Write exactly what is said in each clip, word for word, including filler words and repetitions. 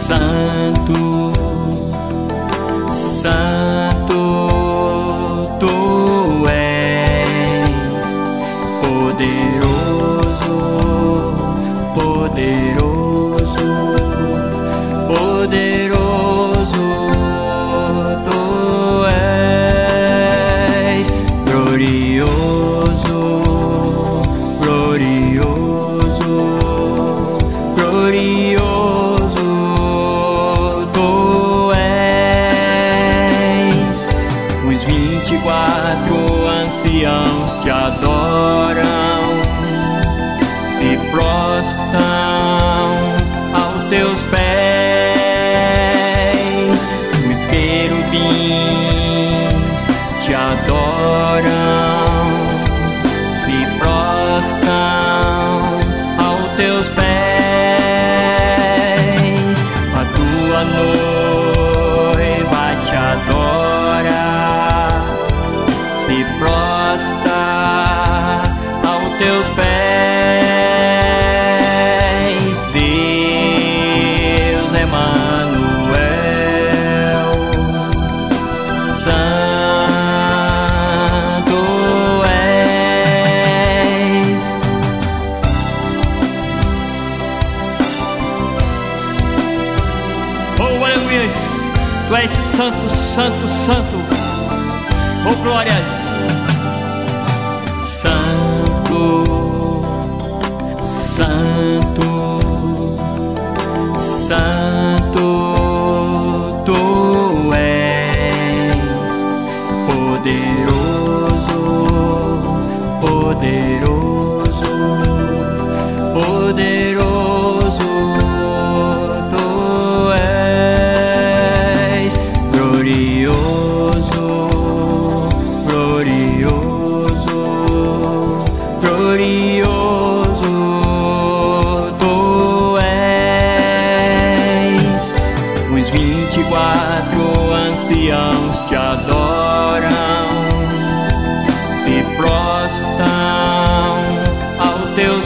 Santo, Santo, Tu és poderoso, poderoso, poderoso, Tu és glorioso, glorioso, glorioso, Tu és. Os vinte e quatro anciãos te adoram, se prostram aos teus pés. Os querubins te adoram, se prostram aos teus pés. A tua noiva te adora, se prostra aos teus pés. Deus Emanuel, Santo és. Oh, aleluia! Tu és santo, santo, santo. Oh, glórias! Santo, Santo, Santo, Tu és poderoso, poderoso, poderoso, Tu és glorioso, glorioso, glorioso, Tu és. Os vinte e quatro anciãos te adoram, se prostram aos teus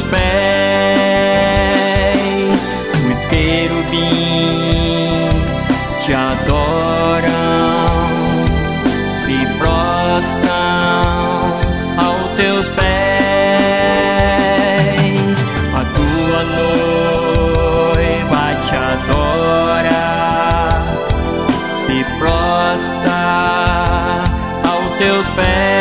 pés. Os querubins te adoram, se prostram aos teus pés. A tua noiva te adora, se prostra aos teus pés.